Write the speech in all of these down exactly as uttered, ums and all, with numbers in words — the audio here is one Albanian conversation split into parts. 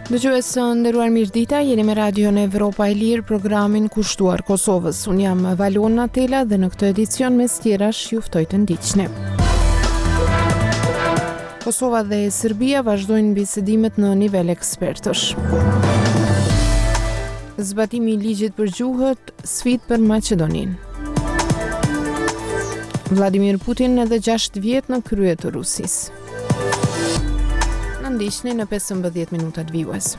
Dëgjues së nderuar mirëdita, jeni me Radion Evropa e Lirë, programin kushtuar Kosovës. Unë jam Valona Tela dhe në këtë edicion mes tjerash ju ftoj të ndiqni. Kosova dhe Serbia vazhdojnë bisedimet në nivel ekspertësh. Zbatimi i ligjit për gjuhët, sfidë për Maqedoninë. Vladimir Putin edhe gjashtë vjet në krye të Rusisë. Ndiqni në pesëmbëdhjetë minutat vijues.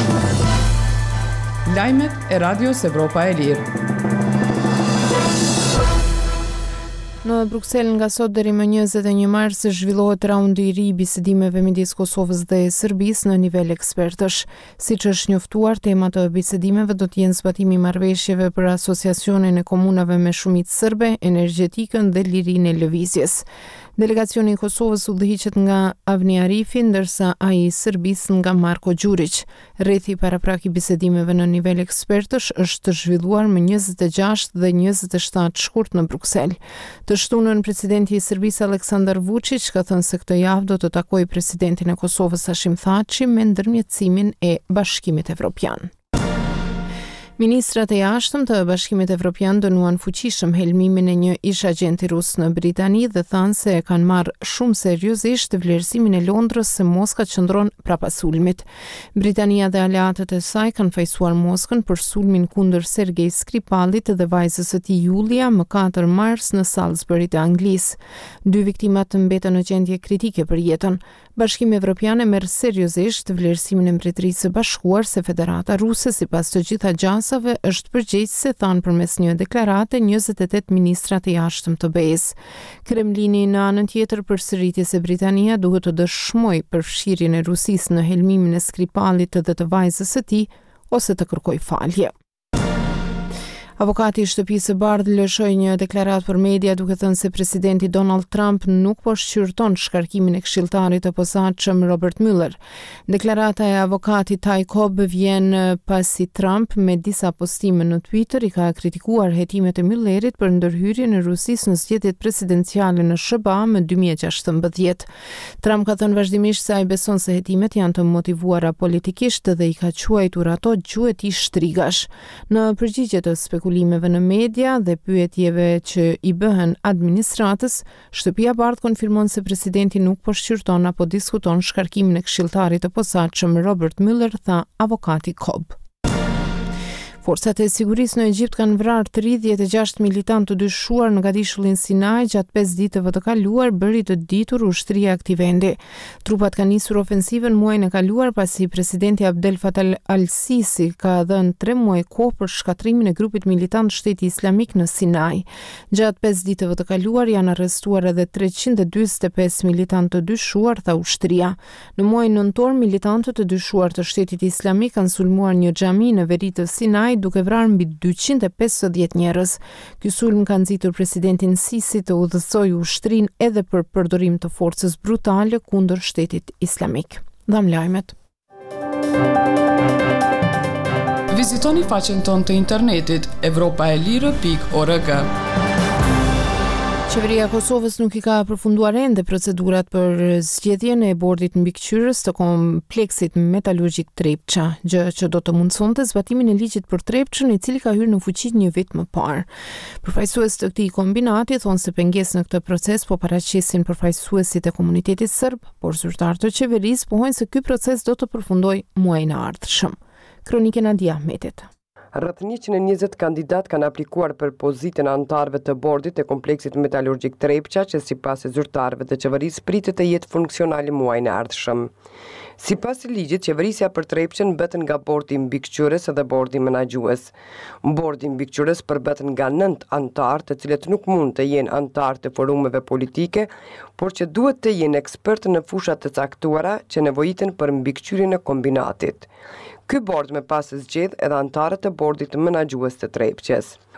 Lajmet e Radios Evropa e Lirë. Në Bruksel nga sot deri më njëzet e një mars zhvillohet raundi i ri i bisedimeve midis Kosovës dhe Serbisë në nivel ekspertësh. Siç është njoftuar, tema të bisedimeve do të jenë zbatimi i marrëveshjeve për asociacionin e komunave me shumicë serbe, energjetikën dhe lirinë e lëvizjes. Delegacioni i Kosovës udhëhiqet nga Avni Arifi, ndërsa ai i Serbisë nga Marko Gjurić. Rrethi paraprak i bisedimeve në nivel ekspertësh është zhvilluar më njëzet e gjashtë dhe njëzet e shtatë shkurt në Bruksel. Të shtunën presidenti i Serbisë Aleksandar Vučić ka thënë se këtë javë do të takojë presidentin e Kosovës Hashim Thaçi me ndërmjetësimin e Bashkimit Evropian. Ministrat e jashtëm të Bashkimit Evropian dënuan fuqishëm helmimin e një ish agenti rus në Britani dhe thanë se e kanë marrë shumë seriozisht vlerësimin e Londrës se Moska qëndron prapa sulmit. Britania dhe aleatët e saj kanë fajsuar Moskën për sulmin kundër Sergej Skripalit dhe vajzës së tij Julia më katër mars në Salisbury të Anglisë. Dy viktimat mbeten në gjendje kritike për jetën. Bashkimi Evropian e merr seriozisht vlerësimin e Mbretërisë së Bashkuar se Federata Ruse sipas të gjitha gjasave është përgjegjëse, thanë përmes një deklarate njëzet e tetë ministrat e jashtëm të B E-s. Kremlini në anën tjetër përsëriti se Britania duhet të dëshmojë përfshirjen e Rusisë në helmimin e Skripalit dhe të vajzës së tij ose të kërkojë falje. Avokati i Shtëpisë së Bardhë lëshoi një deklaratë për media duke thënë se presidenti Donald Trump nuk po shqyrton shkarkimin e këshilltarit të posaçëm Robert Mueller. Deklarata e avokatit Ty Cobb vjen pasi Trump me disa postime në Twitter i ka kritikuar hetimet e Muellerit për ndërhyrjen e Rusisë në zgjedhjet presidenciale në S B A më dy mijë e gjashtëmbëdhjetë. Trump ka thënë vazhdimisht se ai beson se hetimet janë të motivuara politikisht dhe i ka quajtur ato gjuhëti shtrigash. Në përgjigje të spekulimeve në media dhe pyetjeve që i bëhen administratës, Shtëpia e Bardhë konfirmon se presidenti nuk po shqyrton apo diskuton shkarkimin e këshilltarit të posaçëm Robert Mueller, tha avokati Cobb. Forcat e sigurisë në Egjipt kanë vrarë tridhjetë e gjashtë militantë të dyshuar në Gadishullin Sinai gjatë pesë ditëve të kaluar, bëri të ditur ushtria e këtij vendi. Trupat kanë nisur ofensivën muajin e kaluar pasi presidenti Abdel Fattah al-Sisi ka dhënë tre muaj kohë për shkatrimin e grupit militant Shteti Islamik në Sinai. Gjatë pesë ditëve të kaluar janë arrestuar edhe treqind e dyzet e pesë militantë të dyshuar, tha ushtria. Në muajin nëntor, militantët të dyshuar të Shtetit Islamik kanë sulmuar një xhami në veri të Sinai duke vrarë mbi dyqind e pesëdhjetë njerëz. Ky sulm ka nxitur presidentin Sisi të udhëzojë ushtrinë edhe për përdorim të forcës brutale kundër Shtetit Islamik. Dham lajmet. Vizitoni faqen tonë të internetit evropa e lirë pikë org. Qeveria e Kosovës nuk i ka përfunduar ende procedurat për zgjedhjen e bordit mbikëqyrës të kompleksit metalurgjik Trepça, gjë që do të mundsonte zbatimin e ligjit për Trepçën, i cili ka hyrë në fuqi një vit më parë. Përfaqësues të këtij kombinati thonë se pengesë në këtë proces po paraqesin përfaqësuesit e komunitetit serb, por zyrtarët të qeverisë pohojnë se ky proces do të përfundojë muajin e ardhshëm. Kronikën Nadia Ahmetit. Rreth njëqind e njëzet kandidat kanë aplikuar për pozitën e anëtarëve të bordit të kompleksit metalurgjik Trepça, që sipas e zyrtarëve të qeverisë pritet të jetë funksional muajin e ardhshëm. Sipas ligjit, qeverisja për Trepçën mbeten nga bordi mbikëqyrës dhe bordi menaxhues. Bordi mbikëqyrës përbeten nga nëntë anëtarë, të cilët nuk mund të jenë anëtarë të forumeve politike, por që duhet të jenë ekspertë në fushat të caktuara që nevojiten për mbikëqyrjen e kombinatit. Ky bord me pas zgjedh edhe antarët e bordit menaxhues të Trepçës.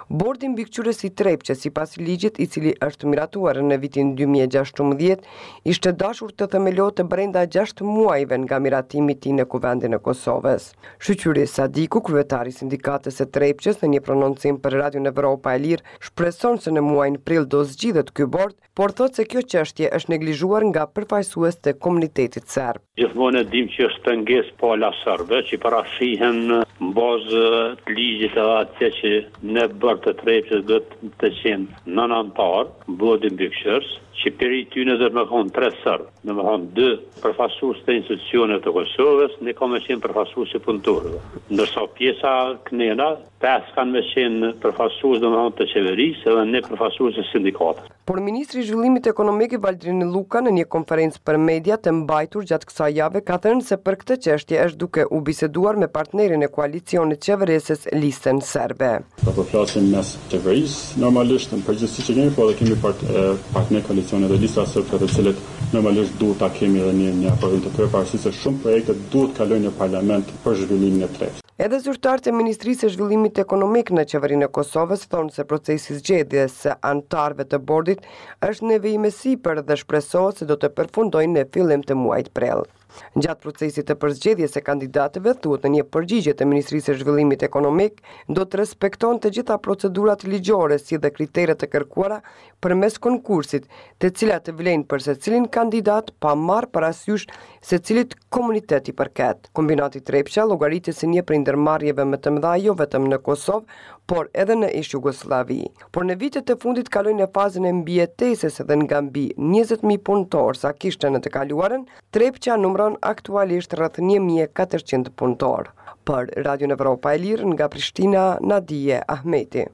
Bordi mbikëqyrës i Trepçe, sipas ligjit i cili është miratuar në vitin dy mijë e gjashtëmbëdhjetë, ishte dashur të themelohet brenda gjashtë muajve nga miratimi i tij në Kuvendin e Kosovës. Shqyqyri Sadiku, kryetari i sindikatës së Trepçes, në një prononcim për Radion Evropa e Lirë, shpreson se në muajin prill do zgjidhet ky bord, por thotë se kjo çështje është neglizhuar nga përfaqësues të komunitetit serb. Gjithmonë e dim që është pengesë pala serbe që parashihen në bazë të ligjit edhe atje që në bërë të Trepçes do të qenë nën antar, bodi mbikëqyrës, që peri tyne dhe me thonë tre sërbë, në me thonë dy përfaqësues të institucioneve të Kosovës, ne ka me qenë përfaqësues të punëtorëve. Ndërsa pjesa knena, pesë kanë me qenë përfaqësues dhe me thonë të qeverisë edhe ne përfaqësues të sindikatës. Por Ministri i Zhvillimit Ekonomik Valdrini Luka në një konferencë për media të mbajtur gjatë kësaj jave ka thënë se për këtë çështje është duke u biseduar me partnerin e koalicionit qeverisës Listën Serbe. Po po flasim mes qeverisë, normalisht në përgjithësi që kemi, po edhe kemi part, partner koalicione dhe lista serbe të cilët normalisht duhet ta kemi edhe një një aprovim të tyre, pavarësisht se shumë projekte duhet kalojnë në parlament për zhvillimin e Trepçës. Edhe zyrtarët e Ministrisë së Zhvillimit Ekonomik në qeverinë e Kosovës thonë se procesi zgjedhjes së anëtarëve të bordit është nevojë sipër dhe shpresohet se do të përfundojnë në fillim të muajit prill. Gjatë procesit të përzgjedhjes së kandidatëve, thuhet në një përgjigje të Ministrisë së Zhvillimit Ekonomik, do të respekton të gjitha procedurat ligjore si dhe kriteret të kërkuara përmes konkursit, të cilat të vlejnë për secilin kandidat pa marrë parasysh secilit komunitet i përket. Kombinati Trepça llogaritet si një prej ndërmarrjeve më të mëdha jo vetëm në Kosovë, por edhe në ish Jugosllavi. Por në vitet e fundit kaloi në fazën e mbijetesës dhe nga mbi njëzet mijë punëtorë sa kishte në të kaluarën, Trepça numëron aktualisht rreth një mijë e katërqind punëtorë. Për Radion Evropa e Lirë nga Prishtina, Nadije Ahmeti.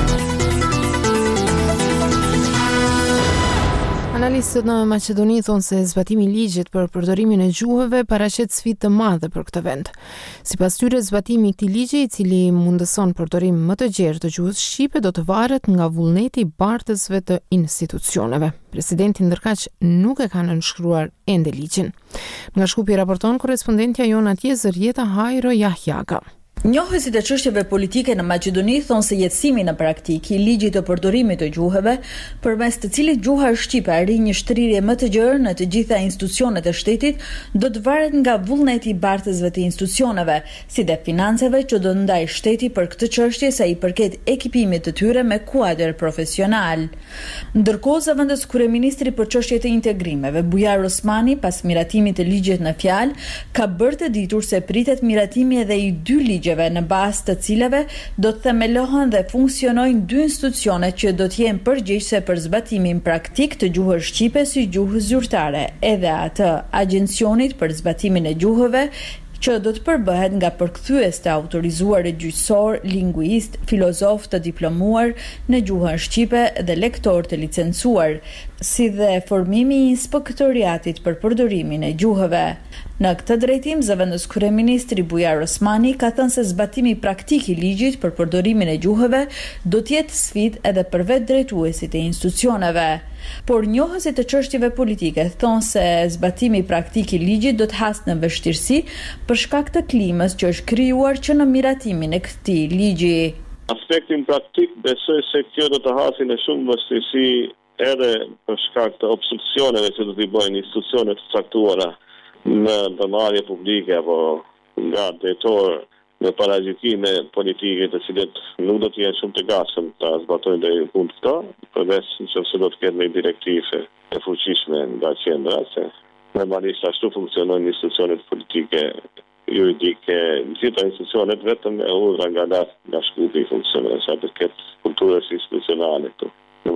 Analistët në Maqedoni thonë se zbatimi i ligjit për përdorimin e gjuhëve paraqet sfidë të madhe për këtë vend. Sipas tyre, zbatimi i këtij ligji, i cili mundëson përdorim më të gjerë të gjuhës shqipe, do të varet nga vullneti i bartësve të institucioneve. Presidenti ndërkaq nuk e ka nënshkruar ende ligjin. Nga Shkupi raporton korrespondentja jon atje Zërjeta Hajro Jahjaga. Njohësit e çështjeve politike në Maqedoni thonë se jetësimi në praktikë i ligjit të përdorimit të gjuhëve, përmes të cilit gjuha shqipe arrin një shtrirje më të gjerë në të gjitha institucionet e shtetit, do të varet nga vullneti i bartësve të institucioneve, si dhe financave që do ndaj shteti për këtë çështje sa i përket ekipimit të tyre me kuadër profesional. Ndërkohë, zëvendës kryeministri për çështjet e integrimeve, Bujar Osmani, pas miratimit të ligjit në fjalë, ka bërë të ditur se pritet miratimi edhe i dy ligje në bazë të cilave do të themelohen dhe funksionojnë dy institucione që do të jenë përgjegjëse për zbatimin praktik të gjuhës shqipe si gjuhë zyrtare, edhe atë agjencionit për zbatimin e gjuhëve që do të përbëhet nga përkthyes të autorizuar gjyqësor, linguist, filozof të diplomuar në gjuhën shqipe dhe lektor të licencuar, si dhe formimi i inspektoriatit për përdorimin e gjuhëve. Në këtë drejtim, zëvendës kryeministri Bujar Osmani ka thënë se zbatimi praktik i ligjit për përdorimin e gjuhëve do të jetë sfidë edhe për vetë drejtuesit e institucioneve. Por njohësit e çështjeve politike thonë se zbatimi praktik i ligjit do të hasë në vështirësi për shkak të klimës që është krijuar që në miratimin e këtij ligji. Aspektin praktik besoj se kjo do të hasë në shumë vështirësi edhe për shkak të obstruksioneve që do t'i bëjnë institucionet të caktuara në ndërmarrje publike apo nga drejtor në paragjykime politike të cilët nuk do të jenë shumë të gatshëm ta zbatojnë deri në fund këto, përveç nëse do të ketë një direktivë e fuqishme nga qendra, se normalisht ashtu funksionojnë institucionet politike, juridike, gjitha institucionet vetëm e udhra nga lart nga Shkupi funksionojnë sa përket kulturës institucionale këtu.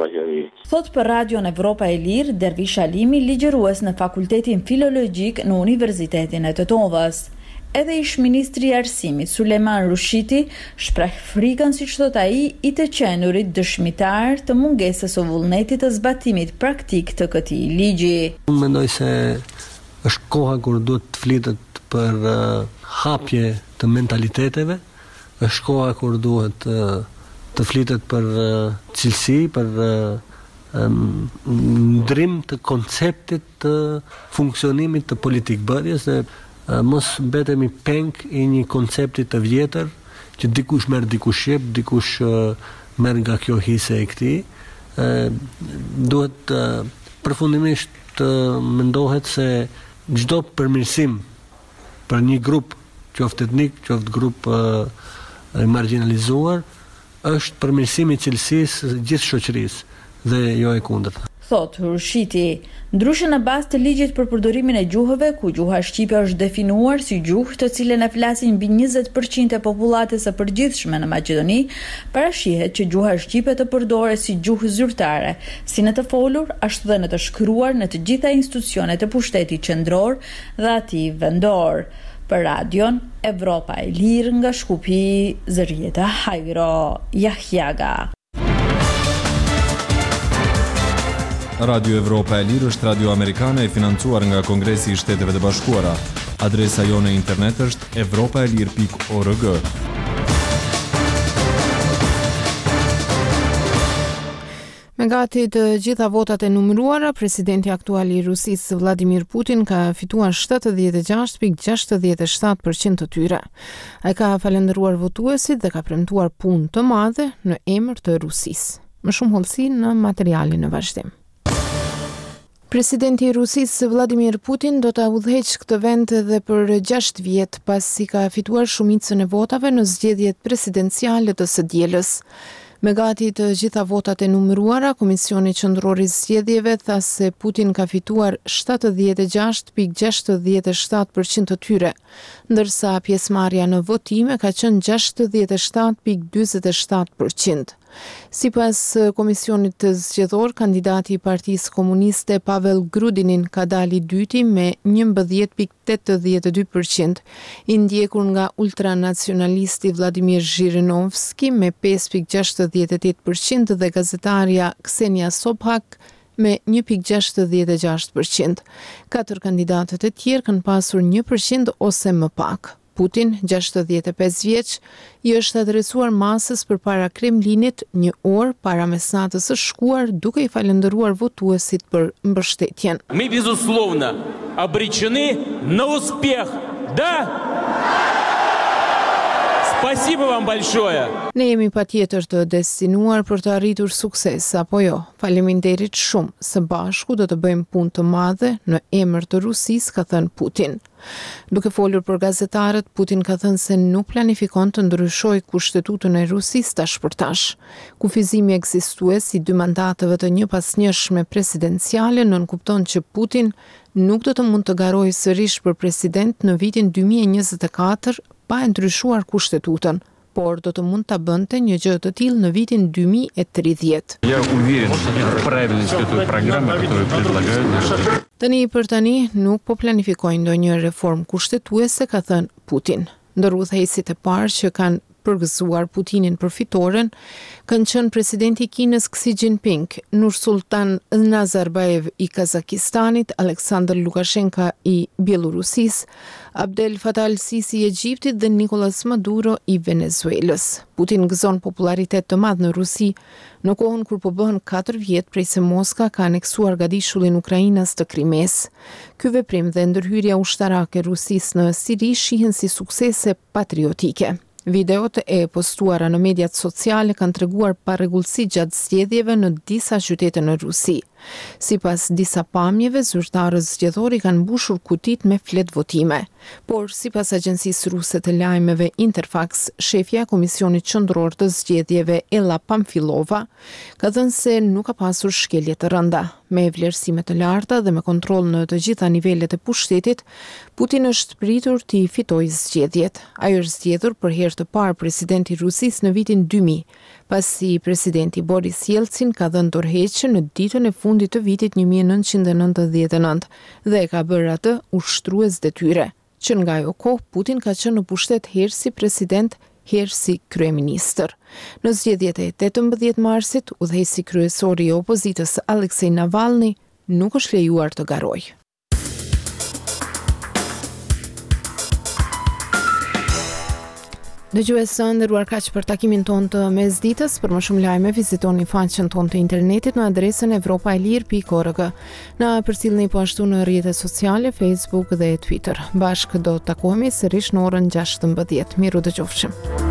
Thot për Radion Evropa e Lirë, Dervish Alimi, ligjërues në Fakultetin Filologjik në Universitetin e Tetovës. Edhe ish ministri i arsimit Sulejman Rushiti shpreh frikën, siç thot ai, i të qenurit dëshmitar të mungesës së vullnetit të zbatimit praktik të këtij ligji. Unë mendoj se është koha kur duhet të flitet për uh, hapje të mentaliteteve, është koha kur duhet uh, të flitet për uh, cilësi, për uh, um, ndrim të konceptit të funksionimit të politikbërjes dhe uh, mos mbetemi peng i një koncepti të vjetër që dikush merr, dikush jep, dikush uh, merr nga kjo hise e këtij, duhet përfundimisht të mendohet se çdo përmirësim për një grup, qoftë etnik, qoftë grup e marginalizuar, është përmirësimi i cilësisë së gjithë shoqërisë dhe jo e kundërta. Thot Hurshiti, ndryshe në bazë të ligjit për përdorimin e gjuhëve, ku gjuha shqipe është definuar si gjuhë të cilën e flasin mbi njëzet përqind e popullatës së përgjithshme në Maqedoni, parashihet që gjuha shqipe të përdoret si gjuhë zyrtare, si në të folur, ashtu dhe në të shkruar në të gjitha institucionet e pushtetit qendror dhe atij vendor. Për radion, Evropa e Lirë nga Shkupi, Zërieta Hajro, Jahjaga. Radio Evropa e Lirë është radio amerikane e financuar nga Kongresi i Shteteve të Bashkuara. Adresa jone internet është evropaelir pikë org. Me gati të gjitha votat e numëruara, presidenti aktual i Rusisë Vladimir Putin ka fituar shtatëdhjetë e gjashtë pikë gjashtëdhjetë e shtatë përqind të tyre. Ai ka falendëruar votuesit dhe ka premtuar punë të madhe në emër të Rusisë. Më shumë hollësi në materialin në vazhdim. Presidenti i Rusisë Vladimir Putin do ta udhëheqë këtë vend edhe për gjashtë vjet pasi ka fituar shumicën e votave në zgjedhjet presidenciale të së dielës. Me gati të gjitha votat e numëruara, Komisioni Qendror i Zgjedhjeve tha se Putin ka fituar shtatëdhjetë e gjashtë pikë gjashtëdhjetë e shtatë përqind të tyre, ndërsa pjesëmarrja në votime ka qenë gjashtëdhjetë e shtatë pikë dyzet e shtatë përqind. Sipas Komisionit të Zgjedhor, kandidati i Partisë Komuniste Pavel Grudinin ka dalë i dyti me njëmbëdhjetë pikë tetëdhjetë e dy përqind, i ndjekur nga ultranacionalisti Vladimir Zhirinovski me pesë pikë gjashtëdhjetë e tetë përqind dhe gazetarja Ksenia Sobhak me një pikë gjashtëdhjetë e gjashtë përqind. Katër kandidatët e tjerë kanë pasur një përqind ose më pak. Putin, gjashtëdhjetë e pesë vjeç, i është adresuar masës përpara Kremlinit një orë para mesnatës së shkuar, duke i falendëruar votuesit për mbështetjen. Мы, безусловно, обречены на успех. Да? Спасибо вам большое. Ne jemi patjetër të destinuar për të arritur sukses, apo jo? Faleminderit shumë, së bashku do të bëjmë punë të madhe në emër të Rusisë, ka thënë Putin. Duke folur për gazetarët, Putin ka thënë se nuk planifikon të ndryshojë kushtetutën e Rusisë tash për tash. Kufizimi ekzistues si dy mandateve të njëpasnjëshme presidenciale nënkupton që Putin nuk do të mund të garojë sërish për president në vitin dy mijë e njëzet e katër pa e ndryshuar kushtetutën, por do të mund ta bënte një gjë të tillë në vitin dy mijë e tridhjetë. Я уверен в правильности этой программы, которую предлагают. Tani për tani nuk po planifikojnë ndonjë reformë kushtetuese, ka thënë Putin. Ndërudhëheqësit e parë që kanë përgëzuar Putinin për fitoren kanë qenë presidenti i Kinës Xi Jinping, Nursultan Nazarbayev i Kazakistanit, Aleksandr Lukashenko i Bielorusisë, Abdel Fattah al-Sisi i Egjiptit dhe Nicolas Maduro i Venezuelës. Putin gëzon popularitet të madh në Rusi në kohën kur po bëhen katër vjet prej se Moska ka aneksuar gadishullin Ukrainas të Krimes. Ky veprim dhe ndërhyrja ushtarake e Rusisë në Siri shihen si suksese patriotike. Videot e postuara në mediat sociale kanë treguar parregullsi gjatë zgjedhjeve në disa qytete në Rusi. Sipas disa pamjeve, zyrtarët zgjedhori kanë mbushur kutit me flet votime. Por sipas agjencisë ruse të lajmeve Interfax, shefja e Komisionit Qendror të Zgjedhjeve Ella Pamfilova ka thënë se nuk ka pasur shkelje të rënda. Me vlerësime të larta dhe me kontroll në të gjitha nivelet e pushtetit, Putin është pritur të i fitojë zgjedhjet. Ai është zgjedhur për herë të parë president i Rusisë në vitin dy mijë, pasi presidenti Boris Jelcin ka dhënë dorëheqje në ditën e fundit të vitit një mijë e nëntëqind e nëntëdhjetë e nëntë dhe e ka bërë atë ushtrues detyre, që nga ajo kohë Putin ka qenë në pushtet herë si president, herë si kryeministër. Në zgjedhjet e tetëmbëdhjetë marsit, udhëheqësi kryesori i opozitës Aleksej Navalny nuk është lejuar të garojë. Dëgjues të nderuar, kaq për takimin ton të mesditës. Për më shumë lajme vizitoni faqen ton të internetit në adresën evropaelir pikë org. Na përcjellni po ashtu në rrjetet sociale, Facebook dhe Twitter. Bashkë do të takohemi sërish në orën gjashtëmbëdhjetë. Miru dëgjofshim.